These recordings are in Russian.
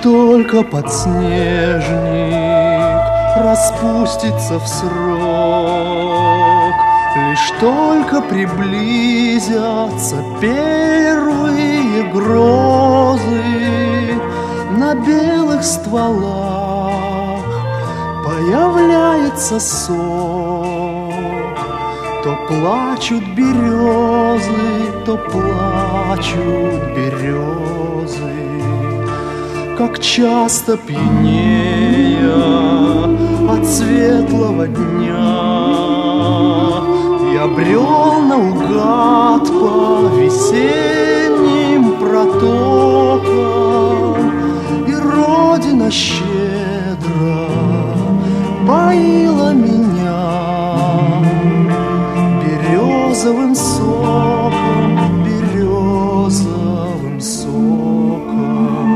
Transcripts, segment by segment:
только подснежник распустится в срок, лишь только приблизятся первые грозы, на белых стволах появляется сок. То плачут березы, то плачут березы, как часто пьянея от светлого дня я брел наугад по весенним протокам, и Родина щедро поила меня березовым соком, березовым соком.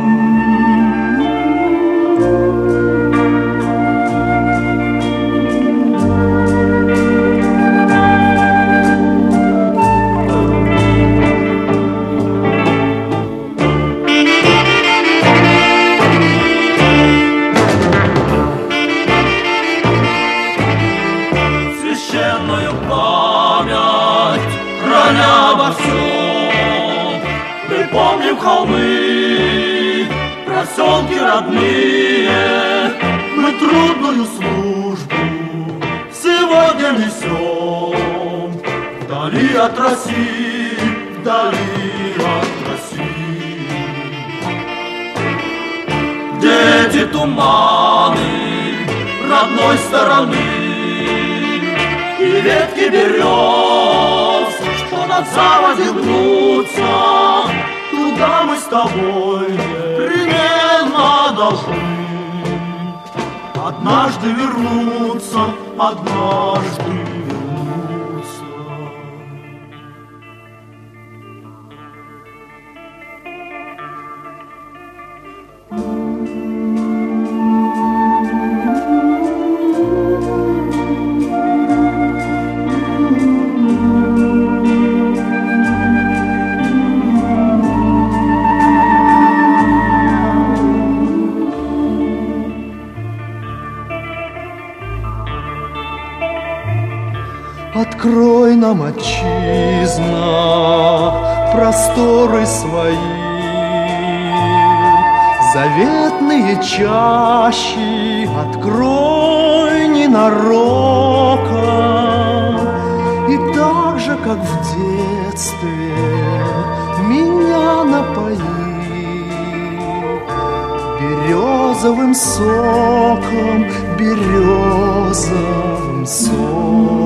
Священную память храня обо всем, мы помним холмы, проселки родные, мы трудную службу сегодня несем вдали от России, вдали от России. Где эти туманы родной стороны и ветки берез, что над заводью гнутся, туда мы с тобой непременно должны однажды вернуться, однажды вернуться. Открой нам, отчизна, просторы свои, заветные чащи открой ненароком. И так же, как в детстве, меня напои березовым соком, березовым соком.